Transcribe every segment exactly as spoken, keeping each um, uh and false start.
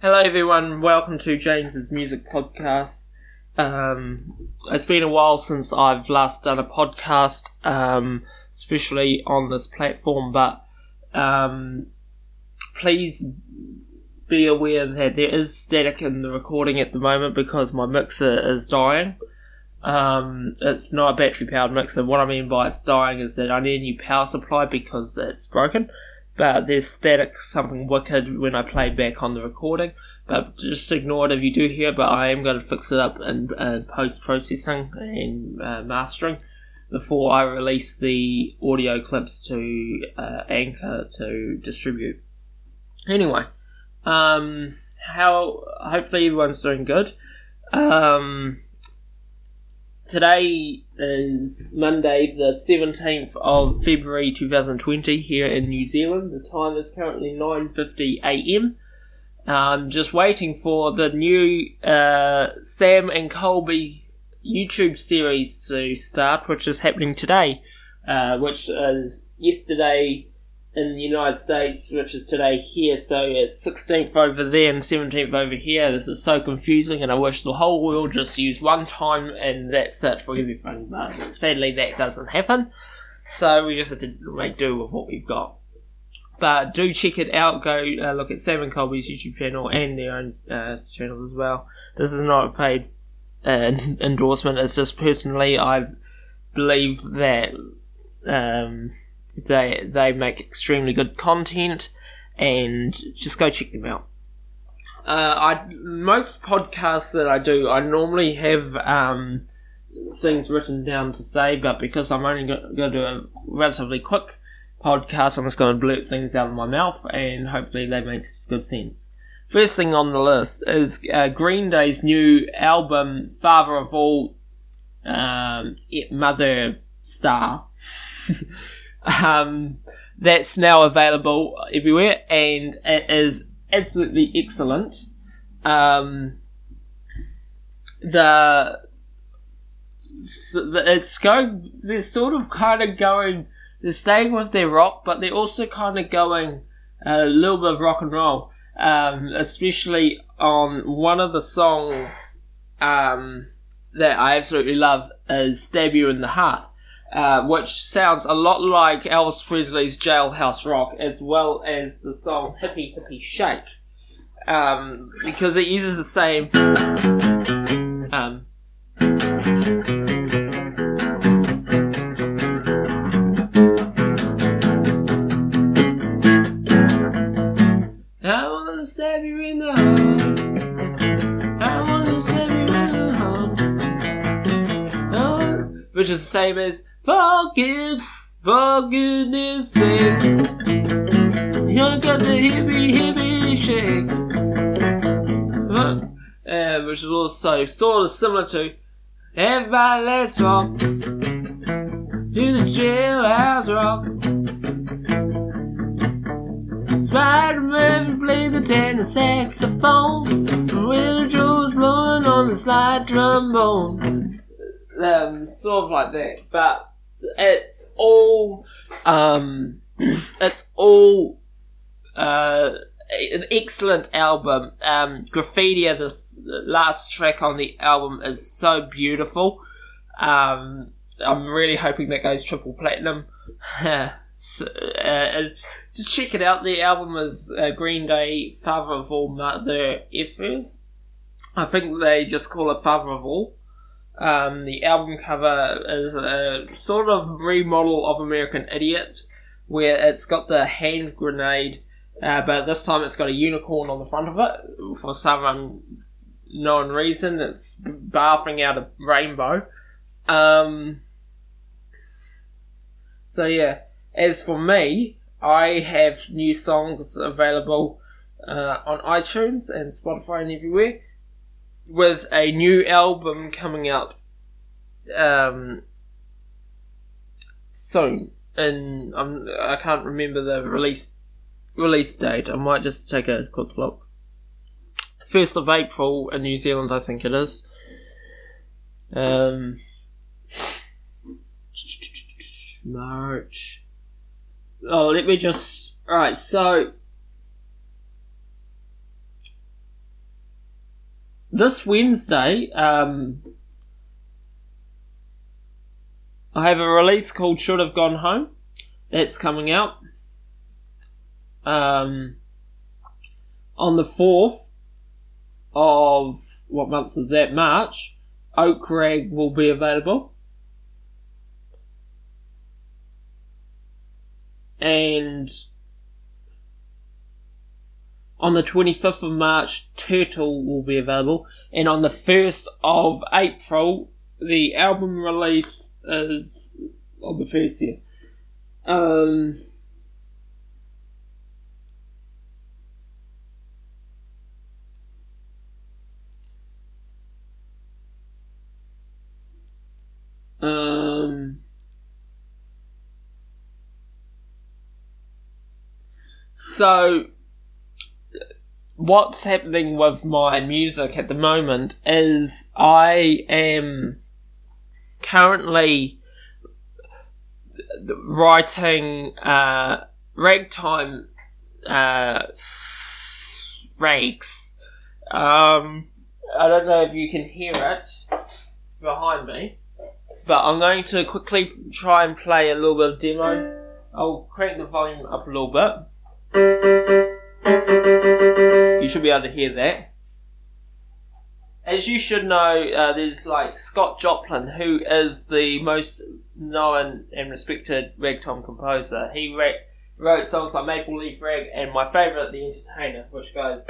Hello everyone, welcome to James's Music Podcast. Um, it's been a while since I've last done a podcast, um, especially on this platform, but um, please be aware that there is static in the recording at the moment because my mixer is dying. Um, it's not a battery powered mixer. What I mean by it's dying is that I need a new power supply because it's broken. But there's static, something wicked when I play back on the recording. But just ignore it if you do hear, but I am going to fix it up in uh, post-processing and uh, mastering before I release the audio clips to uh, Anchor to distribute. Anyway, um, how hopefully everyone's doing good. Um, today is Monday, the seventeenth of February twenty twenty here in New Zealand. The time is currently nine fifty a.m. I'm just waiting for the new uh, Sam and Colby YouTube series to start, which is happening today, uh, which is yesterday in the United States, which is today here, so it's sixteenth over there and seventeenth over here. This is so confusing, and I wish the whole world just used one time and that's it for everything, but sadly that doesn't happen, so we just have to make do with what we've got. But do check it out, go uh, look at Sam and Colby's YouTube channel and their own uh, channels as well. This is not a paid uh, endorsement, it's just personally I believe that um, They they make extremely good content, and just go check them out. Uh, I most podcasts that I do, I normally have um, things written down to say, but because I'm only going to do a relatively quick podcast, I'm just going to blurt things out of my mouth, and hopefully they make good sense. First thing on the list is uh, Green Day's new album, Father of All, um, Mother Star. Um, that's now available everywhere, and it is absolutely excellent. Um, the it's going, they're sort of kind of going, they're staying with their rock, but they're also kind of going a little bit of rock and roll, um, especially on one of the songs um, that I absolutely love is Stab You in the Heart. Uh, which sounds a lot like Elvis Presley's Jailhouse Rock, as well as the song Hippie Hippie Shake, um, because it uses the same um, I wanna stab you in the heart, I wanna stab you in the heart, oh, which is the same as Forgive, for goodness sake, you got the hippie hippie shake, uh, which is also sort of similar to Everybody Let's Rock, to the Jailhouse Rock. Spider-Man played the tenor saxophone, Willie Joe's blowing on the slide trombone. Um, sort of like that, but it's all, um, it's all, uh, an excellent album. Um, Graffiti, the, the last track on the album, is so beautiful. Um, I'm really hoping that goes triple platinum. so, uh, it's, just check it out. The album is uh, Green Day, Father of All, Mother Effers. I think they just call it Father of All. Um, the album cover is a sort of remodel of American Idiot, where it's got the hand grenade, uh, but this time it's got a unicorn on the front of it. For some unknown reason, it's barfing out a rainbow. Um, so yeah, as for me, I have new songs available uh, on iTunes and Spotify and everywhere, with a new album coming out um, soon, and I'm, I can't remember the release release date. I might just take a quick look. First of April in New Zealand, I think it is. Um, March. Oh, let me just. Right, so this Wednesday, um, I have a release called Should Have Gone Home. That's coming out. Um, on the fourth of, what month is that? March, Oak Rag will be available. And on the twenty-fifth of March, Turtle will be available. And on the first of April, the album release is on the first year. Um, um, so, what's happening with my music at the moment is I am currently writing uh, ragtime uh, s- rags. Um, I don't know if you can hear it behind me, but I'm going to quickly try and play a little bit of demo. I'll crank the volume up a little bit. You should be able to hear that. As you should know, uh, there's like Scott Joplin, who is the most known and respected ragtime composer. He ra- wrote songs like Maple Leaf Rag and my favourite, The Entertainer, which goes...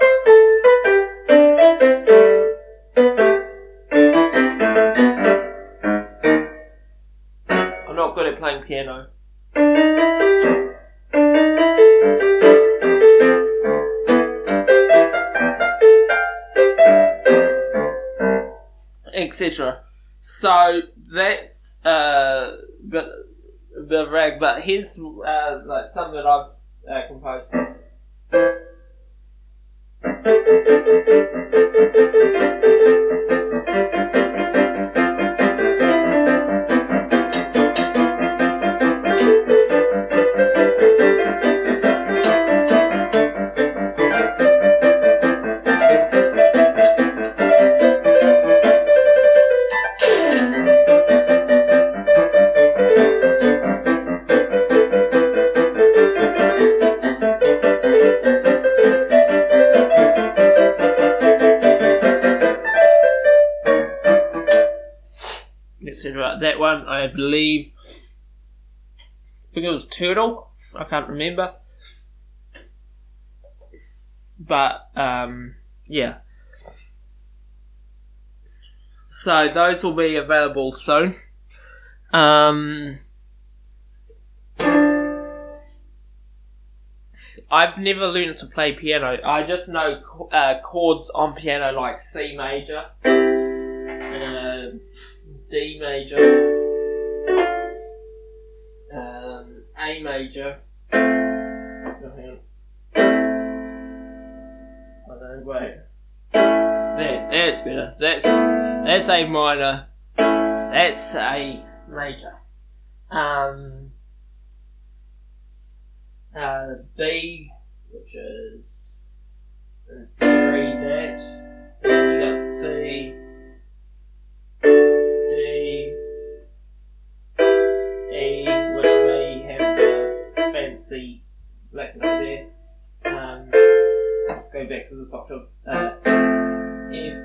I'm not good at playing piano. Etc. So that's uh, bit, a bit of rag, but here's uh, like some that I've uh, composed. About that one, I believe, I think it was Turtle. I can't remember, but um, yeah. So those will be available soon. Um, I've never learned to play piano. I just know uh, chords on piano like C major. Uh, D major, um, A major, oh, hang on. Oh no, wait, there, that's better, that's, that's A minor, that's A major, um, uh, B, which is in theory that, then you got C, D, E, which may have the fancy black note there. Um, let's go back to this octave. Uh, F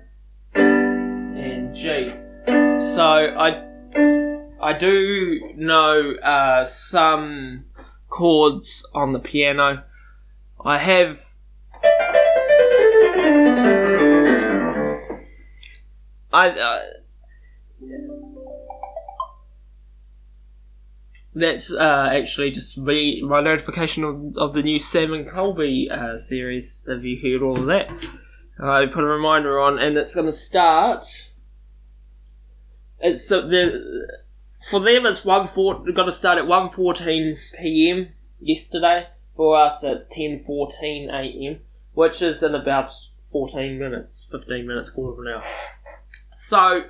and G. So I I do know uh, some chords on the piano. I have. I. Uh, That's uh, actually just me, my notification of, of the new Sam and Colby uh, series. Have you heard all of that? I put a reminder on, and it's going to start. It's uh, the for them. It's one four. Got to start at one fourteen p m yesterday. For us, it's ten fourteen a m, which is in about fourteen minutes, fifteen minutes, quarter of an hour. So,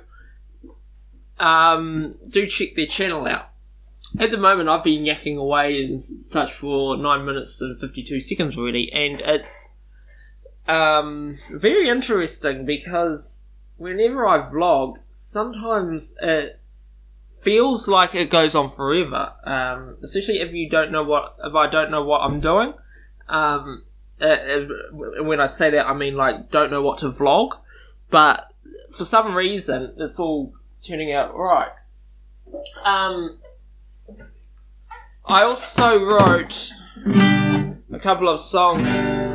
um, do check their channel out. At the moment, I've been yakking away and such for nine minutes and fifty-two seconds already, and it's um, very interesting because whenever I vlog, sometimes it feels like it goes on forever. Um, especially if you don't know what, if I don't know what I'm doing. Um, it, it, when I say that, I mean like don't know what to vlog. But for some reason, it's all turning out right. Um, I also wrote a couple of songs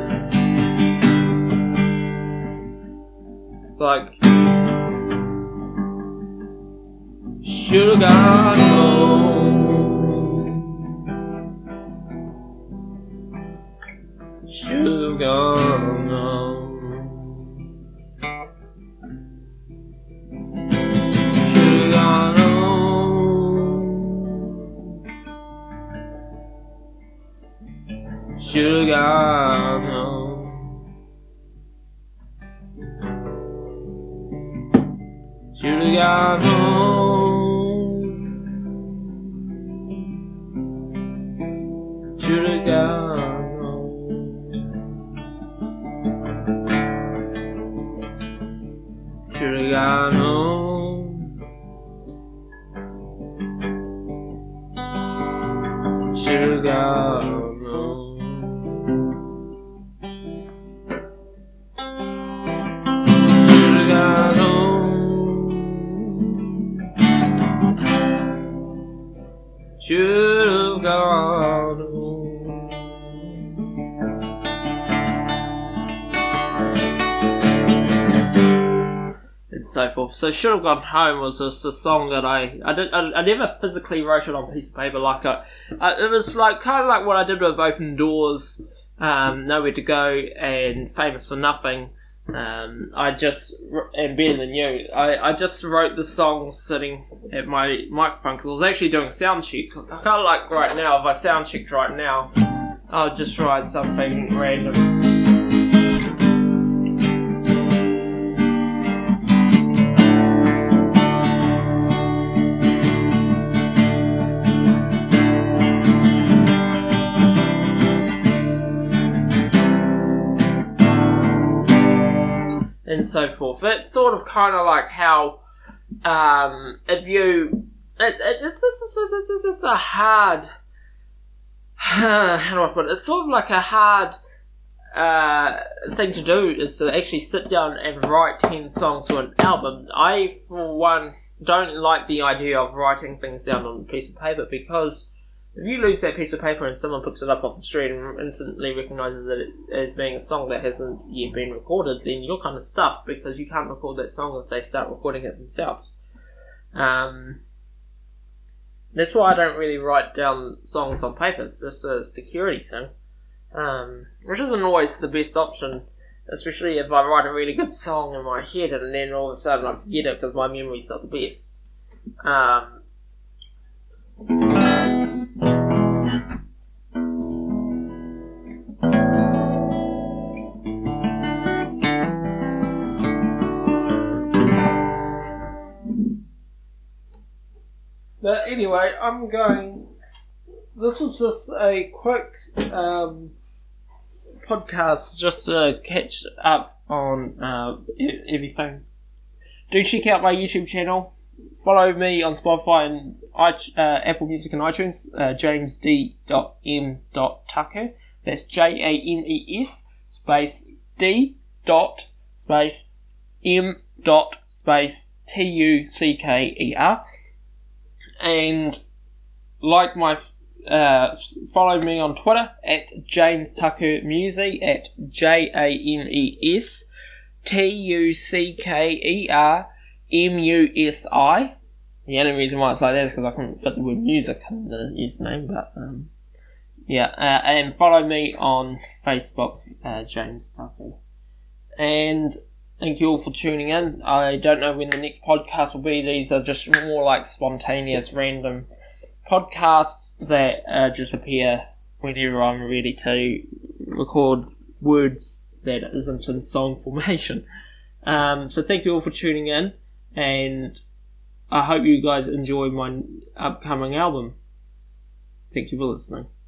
like Should've Gone Home, Should've Gone Home, Should've Gone Home, Should've Gone Home, Should've Gone Home, Should've Gone Home, Should've Gone Home, Should've Gone Home, Should've Gone Home, Should've Gone Home. And so forth. So Should've Gone Home was just a song that I I, did, I, I never physically wrote it on a piece of paper. Like I, I, it was like kind of like what I did with Open Doors, um, Nowhere to Go, and Famous for Nothing. Um, I just and Better Than You. I, I just wrote the song sitting at my microphone because I was actually doing a sound check. I kind of like right now. If I sound checked right now, I'll just write something random. And so forth. It's sort of kind of like how, um, if you, it, it, it's, it's, it's, it's, it's a hard, how do I put it? It's sort of like a hard uh, thing to do is to actually sit down and write ten songs for an album. I, for one, don't like the idea of writing things down on a piece of paper because if you lose that piece of paper and someone picks it up off the street and instantly recognises it as being a song that hasn't yet been recorded, then you're kind of stuffed because you can't record that song if they start recording it themselves. Um, that's why I don't really write down songs on paper. It's just a security thing, um, which isn't always the best option, especially if I write a really good song in my head and then all of a sudden I forget it because my memory's not the best. Um, But anyway, I'm going. This is just a quick um, podcast just to catch up on uh, everything. Do check out my YouTube channel. Follow me on Spotify and iTunes, uh, Apple Music and iTunes. Uh, James D M Tucker. That's J A M E S space D dot space M dot space T U C K E R. And like my, uh, follow me on Twitter at James Tucker Music at J A M E S T U C K E R M U S I. The only reason why it's like that is because I couldn't fit the word music in the username, but um, yeah. Uh, and follow me on Facebook, uh, James Tucker. And thank you all for tuning in. I don't know when the next podcast will be. These are just more like spontaneous, random podcasts that uh, just appear whenever I'm ready to record words that isn't in song formation. Um, so thank you all for tuning in, and I hope you guys enjoy my upcoming album. Thank you for listening.